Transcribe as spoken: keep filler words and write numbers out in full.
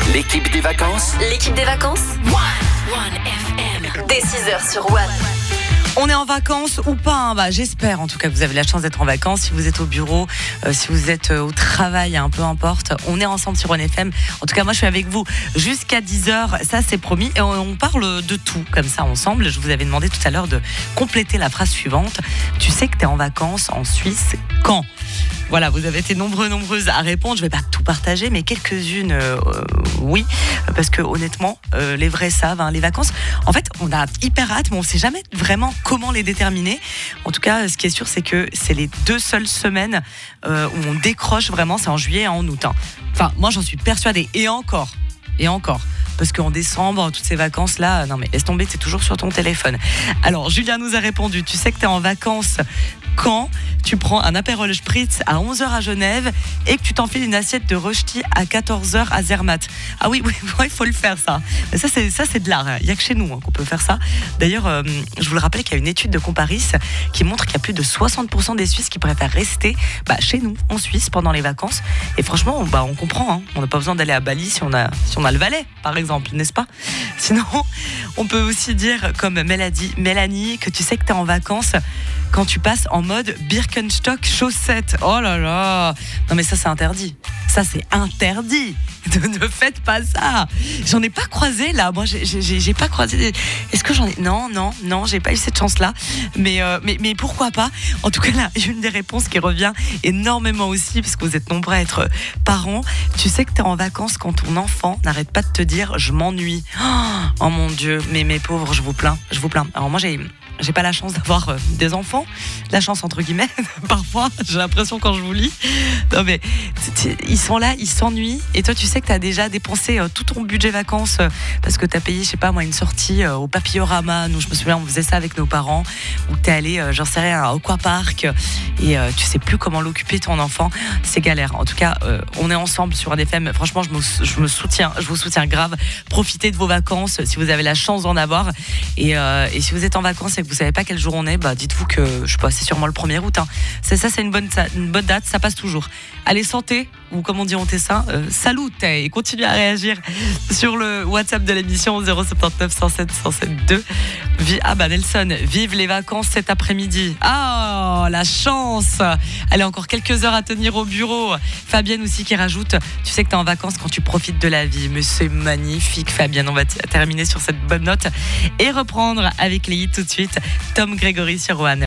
L'équipe des vacances. L'équipe des vacances. One. One F M. Dès six heures sur One. On est en vacances ou pas hein bah, j'espère en tout cas que vous avez la chance d'être en vacances. Si vous êtes au bureau, euh, si vous êtes euh, au travail, hein, peu importe. On est ensemble sur One F M. En tout cas, moi, je suis avec vous jusqu'à dix heures. Ça, c'est promis. Et on, on parle de tout comme ça ensemble. Je vous avais demandé tout à l'heure de compléter la phrase suivante. Tu sais que tu es en vacances en Suisse quand ? Voilà, vous avez été nombreux, nombreuses à répondre. Je ne vais pas tout partager, mais quelques-unes, euh, oui. Parce que honnêtement, euh, les vrais savent. Hein, les vacances, en fait, on a hyper hâte, mais on ne sait jamais vraiment comment les déterminer. En tout cas, ce qui est sûr, c'est que c'est les deux seules semaines euh, où on décroche vraiment. C'est en juillet et en août. Hein. Enfin, moi, j'en suis persuadée. Et encore, et encore. Parce qu'en décembre, toutes ces vacances-là, non mais laisse tomber, c'est toujours sur ton téléphone. Alors, Julien nous a répondu, tu sais que tu es en vacances quand tu prends un Aperol Spritz à onze heures à Genève et que tu t'enfiles une assiette de rösti à quatorze heures à Zermatt. Ah oui, oui, il faut le faire ça. Mais ça, c'est, ça, c'est de l'art. Il n'y a que chez nous hein, qu'on peut faire ça. D'ailleurs, euh, je vous le rappelle qu'il y a une étude de Comparis qui montre qu'il y a plus de soixante pour cent des Suisses qui préfèrent rester bah, chez nous, en Suisse, pendant les vacances. Et franchement, bah, on comprend. Hein. On n'a pas besoin d'aller à Bali si on a, si on a le Valais, par exemple, n'est-ce pas ? Sinon, on peut aussi dire, comme Mélanie, Mélanie que tu sais que tu es en vacances quand tu passes en mode Birkenstock chaussettes. Oh là là. Non mais ça c'est interdit. Ça c'est interdit. Ne faites pas ça. J'en ai pas croisé là. Moi j'ai, j'ai, j'ai pas croisé. Est-ce que j'en ai ? Non, non, non, j'ai pas eu cette chance-là. Mais, euh, mais, mais pourquoi pas ? En tout cas là, une des réponses qui revient énormément aussi, parce que vous êtes nombreux à être parents. Tu sais que t'es en vacances quand ton enfant n'arrête pas de te dire je m'ennuie. Oh mon Dieu, mais mes pauvres, je vous plains, je vous plains. Alors moi j'ai J'ai pas la chance d'avoir euh, des enfants, la chance entre guillemets, parfois, j'ai l'impression quand je vous lis. Non mais, ils sont là, ils s'ennuient, et toi tu sais que t'as déjà dépensé euh, tout ton budget vacances, euh, parce que t'as payé, je sais pas moi, une sortie euh, au Papillorama, nous je me souviens on faisait ça avec nos parents, où t'es allé, euh, j'en sais rien, au Aquapark, et euh, tu sais plus comment l'occuper ton enfant, c'est galère. En tout cas, euh, on est ensemble sur un F M, franchement je me, je me soutiens, je vous soutiens grave, profitez de vos vacances, si vous avez la chance d'en avoir, et, euh, et si vous êtes en vacances et que vous savez pas quel jour on est, bah dites-vous que je sais pas, c'est sûrement le premier août. Hein. C'est ça, c'est une bonne, une bonne date, ça passe toujours. Allez, santé, ou comme on dit en tessin, euh, salut, et continuez à réagir sur le WhatsApp de l'émission zéro sept neuf cent sept cent sept deux. Ah bah Nelson, vive les vacances cet après-midi. Ah, la chance. Allez, encore quelques heures à tenir au bureau. Fabienne aussi qui rajoute, tu sais que t'es en vacances quand tu profites de la vie. Mais c'est magnifique, Fabienne. On va t- terminer sur cette bonne note et reprendre avec les hits tout de suite. Tom Grégory sur One.